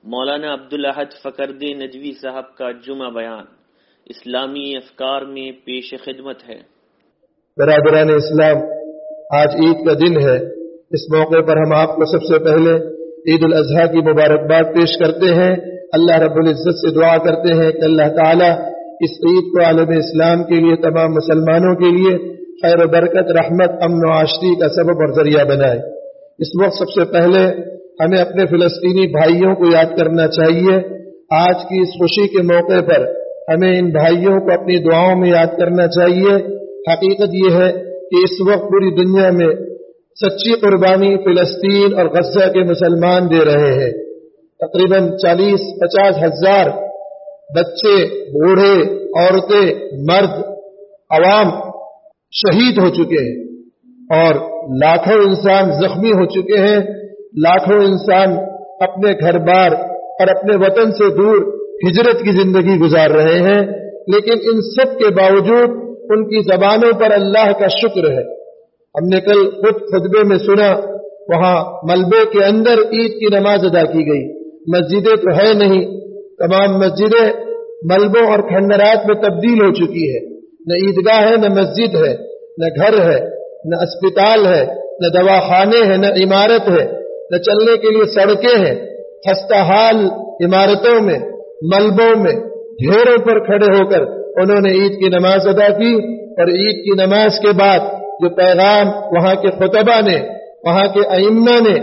مولانا عبدالاحد فقردی ندوی صاحب کا جمعہ بیان اسلامی افکار میں پیش خدمت ہے۔ برادران اسلام، آج عید کا دن ہے۔ اس موقع پر ہم آپ کو سب سے پہلے عید الاضحیٰ کی مبارکباد پیش کرتے ہیں۔ اللہ رب العزت سے دعا کرتے ہیں کہ اللہ تعالی اس عید کو عالم اسلام کے لیے، تمام مسلمانوں کے لیے خیر و برکت، رحمت، امن و عاشقی کا سبب اور ذریعہ بنائے۔ اس وقت سب سے پہلے ہمیں اپنے فلسطینی بھائیوں کو یاد کرنا چاہیے۔ آج کی اس خوشی کے موقع پر ہمیں ان بھائیوں کو اپنی دعاؤں میں یاد کرنا چاہیے۔ حقیقت یہ ہے کہ اس وقت پوری دنیا میں سچی قربانی فلسطین اور غزہ کے مسلمان دے رہے ہیں۔ تقریباً 40-50 ہزار بچے، بوڑھے، عورتیں، مرد، عوام شہید ہو چکے ہیں اور لاکھوں انسان زخمی ہو چکے ہیں۔ لاکھوں انسان اپنے گھر بار اور اپنے وطن سے دور ہجرت کی زندگی گزار رہے ہیں، لیکن ان سب کے باوجود ان کی زبانوں پر اللہ کا شکر ہے۔ ہم نے کل خود خطبے میں سنا، وہاں ملبے کے اندر عید کی نماز ادا کی گئی۔ مسجدیں تو ہے نہیں، تمام مسجدیں ملبوں اور کھنڈرات میں تبدیل ہو چکی ہے۔ نہ عیدگاہ ہے، نہ مسجد ہے، نہ گھر ہے، نہ اسپتال ہے، نہ دواخانے ہیں، نہ عمارت ہے، نہ چلنے کے لیے سڑکیں ہیں۔ خستہ حال عمارتوں میں، ملبوں میں، ڈھیروں پر کھڑے ہو کر انہوں نے عید کی نماز ادا کی، اور عید کی نماز کے بعد جو پیغام وہاں کے خطبہ نے، وہاں کے ائمہ نے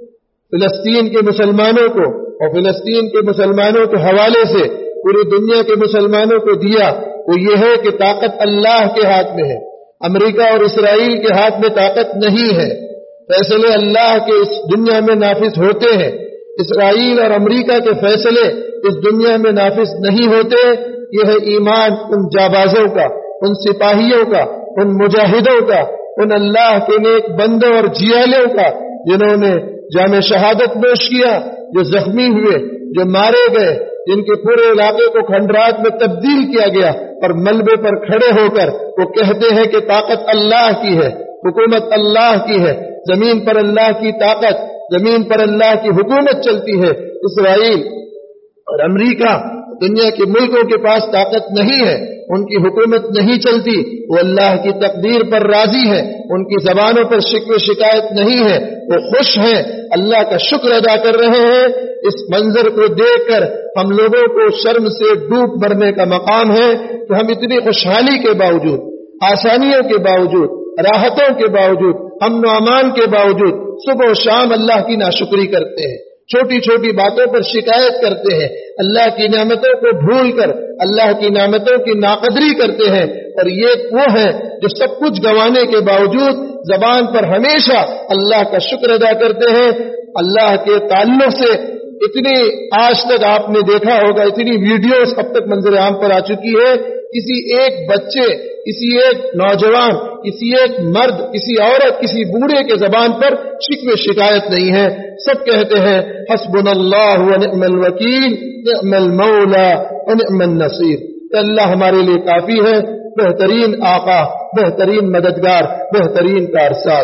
فلسطین کے مسلمانوں کو اور فلسطین کے مسلمانوں کے حوالے سے پوری دنیا کے مسلمانوں کو دیا، وہ یہ ہے کہ طاقت اللہ کے ہاتھ میں ہے۔ امریکہ اور اسرائیل کے ہاتھ میں طاقت نہیں ہے۔ فیصلے اللہ کے اس دنیا میں نافذ ہوتے ہیں۔ اسرائیل اور امریکہ کے فیصلے اس دنیا میں نافذ نہیں ہوتے۔ یہ ہے ایمان ان جابازوں کا، ان سپاہیوں کا، ان مجاہدوں کا، ان اللہ کے نیک بندوں اور جیالوں کا، جنہوں نے جام شہادت نوش کیا، جو زخمی ہوئے، جو مارے گئے، جن کے پورے علاقے کو کھنڈرات میں تبدیل کیا گیا، اور ملبے پر کھڑے ہو کر وہ کہتے ہیں کہ طاقت اللہ کی ہے، حکومت اللہ کی ہے، زمین پر اللہ کی طاقت، زمین پر اللہ کی حکومت چلتی ہے۔ اسرائیل اور امریکہ دنیا کے ملکوں کے پاس طاقت نہیں ہے، ان کی حکومت نہیں چلتی، وہ اللہ کی تقدیر پر راضی ہے، ان کی زبانوں پر شکوے شکایت نہیں ہے، وہ خوش ہیں، اللہ کا شکر ادا کر رہے ہیں۔ اس منظر کو دیکھ کر ہم لوگوں کو شرم سے ڈوب مرنے کا مقام ہے کہ ہم اتنی خوشحالی کے باوجود، آسانیوں کے باوجود، راحتوں کے باوجود، امن و امان کے باوجود صبح و شام اللہ کی ناشکری کرتے ہیں، چھوٹی چھوٹی باتوں پر شکایت کرتے ہیں، اللہ کی نعمتوں کو بھول کر اللہ کی نعمتوں کی ناقدری کرتے ہیں۔ اور یہ وہ ہیں جو سب کچھ گنوانے کے باوجود زبان پر ہمیشہ اللہ کا شکر ادا کرتے ہیں۔ اللہ کے تعلق سے اتنی آج تک آپ نے دیکھا ہوگا، اتنی ویڈیوز اب تک منظر عام پر آ چکی ہے، کسی ایک بچے، کسی ایک نوجوان، کسی ایک مرد، کسی عورت، کسی بوڑھے کے زبان پر شکوے شکایت نہیں ہے۔ سب کہتے ہیں حسبنا اللہ ونعم الوکیل نعم المولا ونعم النصیر، کہ اللہ ہمارے لیے کافی ہے، بہترین آقا، بہترین مددگار، بہترین کارساز۔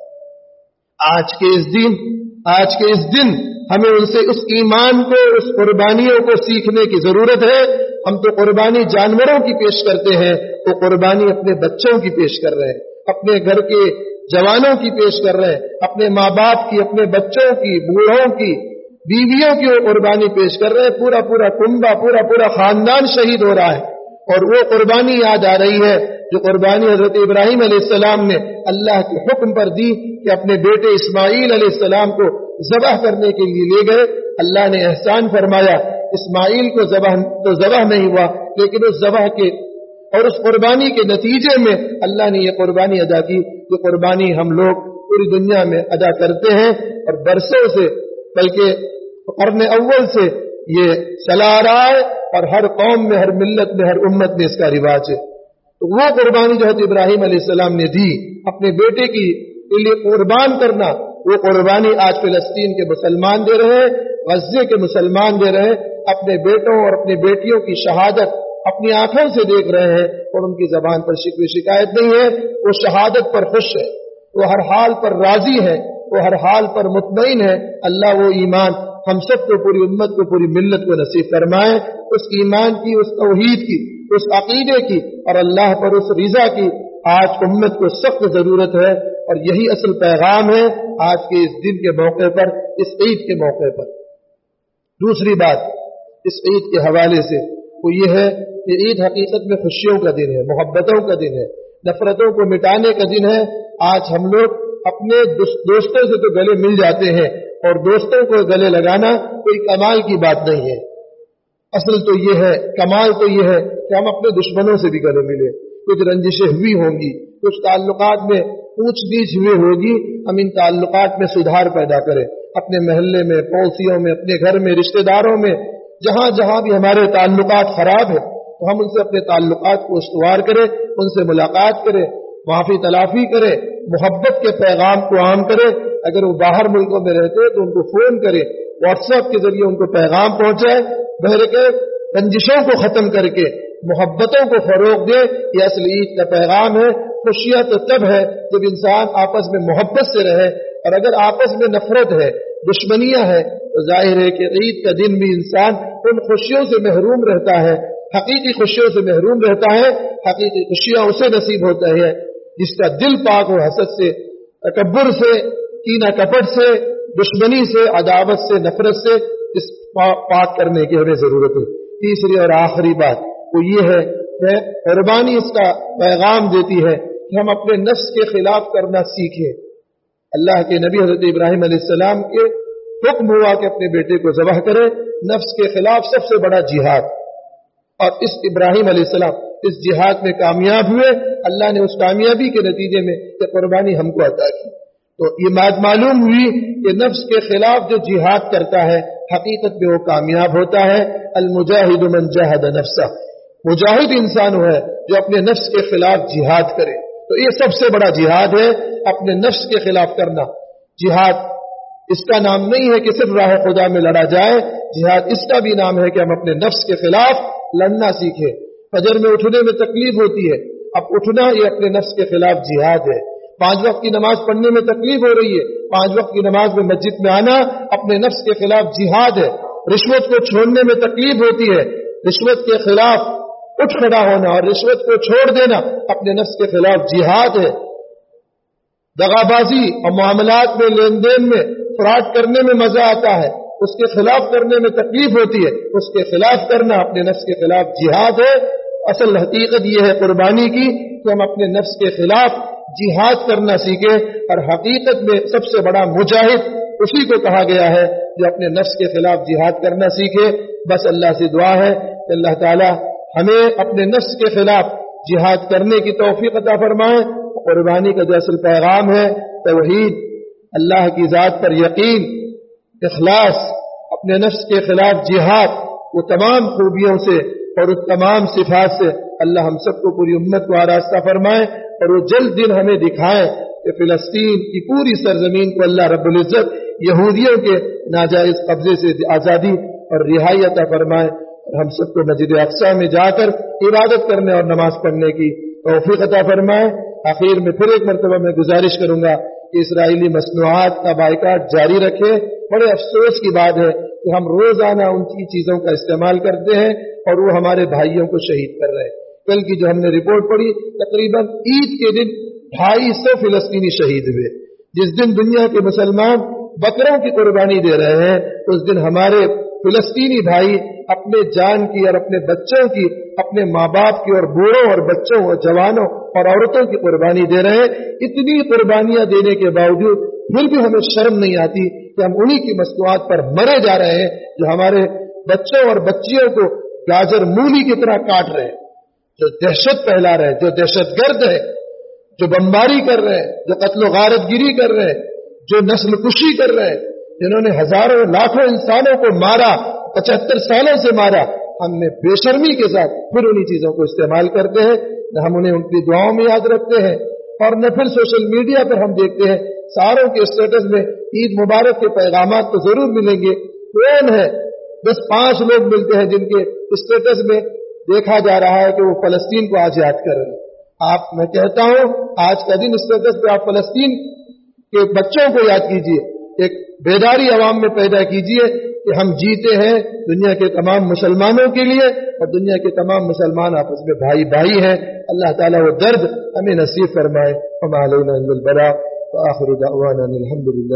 آج کے اس دن ہمیں ان سے اس ایمان کو، اس قربانیوں کو سیکھنے کی ضرورت ہے۔ ہم تو قربانی جانوروں کی پیش کرتے ہیں، تو قربانی اپنے بچوں کی پیش کر رہے ہیں، اپنے گھر کے جوانوں کی پیش کر رہے ہیں، اپنے ماں باپ کی، اپنے بچوں کی، بوڑھوں کی، بیویوں کی وہ قربانی پیش کر رہے ہیں۔ پورا کنبہ، پورا خاندان شہید ہو رہا ہے، اور وہ قربانی یاد آ رہی ہے جو قربانی حضرت ابراہیم علیہ السلام نے اللہ کے حکم پر دی کہ اپنے بیٹے اسماعیل علیہ السلام کو ذبح کرنے کے لیے لے گئے۔ اللہ نے احسان فرمایا، اسماعیل کو ذبح نہیں ہوا، لیکن اس ذبح کے اور اس قربانی کے نتیجے میں اللہ نے یہ قربانی ادا کی، جو قربانی ہم لوگ پوری دنیا میں ادا کرتے ہیں، اور برسوں سے، بلکہ قرن اول سے یہ چلا آ رہا ہے، اور ہر قوم میں، ہر ملت میں، ہر امت میں اس کا رواج ہے۔ تو وہ قربانی جو حضرت ابراہیم علیہ السلام نے دی، اپنے بیٹے کے لیے قربان کرنا، وہ قربانی آج فلسطین کے مسلمان دے رہے ہیں، غزے کے مسلمان دے رہے ہیں، اپنے بیٹوں اور اپنی بیٹیوں کی شہادت اپنی آنکھوں سے دیکھ رہے ہیں، اور ان کی زبان پر شکوے شکایت نہیں ہے، وہ شہادت پر خوش ہے، وہ ہر حال پر راضی ہے، وہ ہر حال پر مطمئن ہے۔ اللہ وہ ایمان ہم سب کو, पूरी उम्मत को, पूरी मिल्लत को नसीब फरमाए. उस ईमान की, उस तौहीद की, उस अकीदे की और अल्लाह पर उस रिजा की आज उम्मत को सख्त जरूरत है. और यही असल पैगाम है आज के इस दिन के मौके पर, इस ईद के मौके पर. दूसरी बात इस ईद के हवाले से वो ये है कि ईद हकीकत में खुशियों का दिन है, मोहब्बतों का दिन है, नफरतों को मिटाने का दिन है. आज हम लोग अपने दोस्तों से तो गले मिल जाते हैं और दोस्तों को गले लगाना कोई कमाल की बात नहीं है. असल तो ये है, कमाल तो ये है कि हम अपने दुश्मनों से भी गले मिले. कुछ रंजिशें हुई होंगी, कुछ ताल्लुकात में ऊंच नीच हुई होगी, हम इन ताल्लुकात में सुधार पैदा करें. अपने महल्ले में, पड़ोसियों में, अपने घर में, रिश्तेदारों में, जहां जहां भी हमारे ताल्लुकात खराब है तो हम उनसे अपने ताल्लुकात को इस्तवार करें, उनसे मुलाकात करें, माफी तलाफी करें, मोहब्बत के पैगाम को आम करें. अगर वो बाहर मुल्कों में रहते हैं तो उनको फोन करें, व्हाट्सएप के जरिए उनको पैगाम पहुंचाए, बहर के रंजिशों को खत्म करके मोहब्बतों को फरोग दे. ये असल ईद का पैगाम है. खुशियां तो तब है जब इंसान आपस में मोहब्बत से रहे, और अगर आपस में नफरत है, दुश्मनियां है, तो जाहिर है कि ईद का दिन भी इंसान उन खुशियों से महरूम रहता है, हकीकी खुशियों से महरूम रहता है. हकीकी खुशियां उसे नसीब होता है जिसका दिल पाक हो हसद से, तकब्बुर से, कीना कपट से, दुश्मनी से, अदावत से, नफरत से. इस पाक करने की हमें जरूरत है. तीसरी और आखिरी बात वो ये है कि कुर्बानी इसका पैगाम देती है कि हम अपने नफ्स के खिलाफ करना सीखें. अल्लाह के नबी हजरत इब्राहिम अलैहिस्सलाम के हुक्म हुआ कि अपने बेटे को ज़बह करें. नफ्स के खिलाफ सबसे बड़ा जिहाद, और इस इब्राहिम अलैहिस्सलाम इस जिहाद में कामयाब हुए. अल्लाह ने उस कामयाबी के नतीजे में ये कुर्बानी हमको अता की. तो ये बात मालूम हुई कि नफ्स के खिलाफ जो जिहाद करता है हकीकत में वो कामयाब होता है. अल मुजाहिदु मन जहद नफ्सा, मुजाहिद इंसान है जो अपने नफ्स के खिलाफ जिहाद करे. तो ये सबसे बड़ा जिहाद है, अपने नफ्स के खिलाफ करना. जिहाद इसका नाम नहीं है कि सिर्फ राह खुदा में लड़ा जाए, जिहाद इसका भी नाम है कि हम अपने नफ्स के खिलाफ लड़ना सीखें. फजर में उठने में तकलीफ होती है, अब उठना ये अपने नफ्स के खिलाफ जिहाद है. 5 वक्त की नमाज पढ़ने में तकलीफ हो रही है, 5 वक्त की नमाज में मस्जिद में आना अपने नफ्स के खिलाफ जिहाद है. रिश्वत को छोड़ने में तकलीफ होती है, रिश्वत के खिलाफ उठ खड़ा होना और रिश्वत को छोड़ देना अपने नफ्स के खिलाफ जिहाद है. दगाबाजी और मामलात में, लेन देन में, फ्रॉड करने में मजा आता है, उसके खिलाफ करने में तकलीफ होती है, उसके खिलाफ करना अपने नफ्स के खिलाफ जिहाद है. असल हकीकत यह है कुर्बानी की कि हम अपने नफ्स के खिलाफ जिहाद करना सीखे. और हकीकत में सबसे बड़ा मुजाहिद उसी को कहा गया है जो अपने नफ्स के खिलाफ जिहाद करना सीखे. बस अल्लाह से दुआ है कि अल्लाह ताला हमें अपने नफ्स के खिलाफ जिहाद करने की तौफीक अता फरमाए. कुर्बानी का जो असल पैगाम है तौहीद, अल्लाह की जात पर यकीन, इखलास, अपने नफ्स के खिलाफ जिहाद, वो तमाम खूबियों से और उस तमाम सिफात से अल्लाह हम सबको, पूरी उम्मत को आरास्ता फरमाए. और वो जल्द दिन हमें दिखाए कि फिलिस्तीन की पूरी सरजमीन को अल्लाह रब्बुल इज्जत यहूदियों के नाजायज कब्जे से आजादी और रिहाई अता फरमाए. और हम सबको मस्जिद अक्सा में जाकर इबादत करने और नमाज पढ़ने की तौफीक अता फरमाए. आखिर में फिर एक मरतबा मैं गुजारिश करूंगा कि इसराइली मसनूआत का बाइकाट जारी रखे. बड़े अफसोस की बात है कि हम रोजाना उनकी चीजों का इस्तेमाल करते हैं और वो हमारे भाइयों को शहीद कर रहे हैं. कल की जो हमने रिपोर्ट पढ़ी, तकरीबन ईद के दिन 250 फिलिस्तीनी शहीद हुए. जिस दिन दुनिया के मुसलमान बकरों की कुर्बानी दे रहे हैं, उस दिन हमारे फिलिस्तीनी भाई अपने जान की और अपने बच्चों की, अपने माँ बाप की और बूढ़ों और बच्चों और जवानों और औरतों की कुर्बानी दे रहे हैं. इतनी कुर्बानियां देने के बावजूद फिर भी हमें शर्म नहीं आती कि हम उन्हीं की मसनूआत पर मरे जा रहे हैं जो हमारे बच्चों और बच्चियों को गाजर मूली की तरह काट रहे हैं, जो दहशत फैला रहे हैं, जो दहशतगर्द है, जो बमबारी कर रहे हैं, जो कत्ल गारतगिरी कर रहे हैं, जो नस्ल कुशी कर रहे हैं, जिन्होंने हजारों लाखों इंसानों को मारा, 75 सालों से मारा. हमने बेशर्मी के साथ फिर उन्हीं चीजों को इस्तेमाल करते हैं. न हम उन्हें उनकी दुआओं में याद रखते हैं और न फिर सोशल मीडिया पर हम देखते हैं सारों के स्टेटस में ईद मुबारक के पैगामात तो जरूर मिलेंगे. कौन है? बस 5 लोग मिलते हैं जिनके स्टेटस में देखा जा रहा है कि वो फलस्तीन को आज याद कर रहे हैं. मैं कहता हूं आज का दिन स्टेटस पे आप फलस्तीन के बच्चों को याद कीजिए, एक बेदारी अवाम में पैदा कीजिए کہ ہم جیتے ہیں دنیا کے تمام مسلمانوں کے لیے اور دنیا کے تمام مسلمان آپس میں بھائی بھائی ہیں. اللہ تعالیٰ وہ درد ہمیں نصیب فرمائے. وما علینا الا البلاغ وآخر دعوانا الحمد للہ.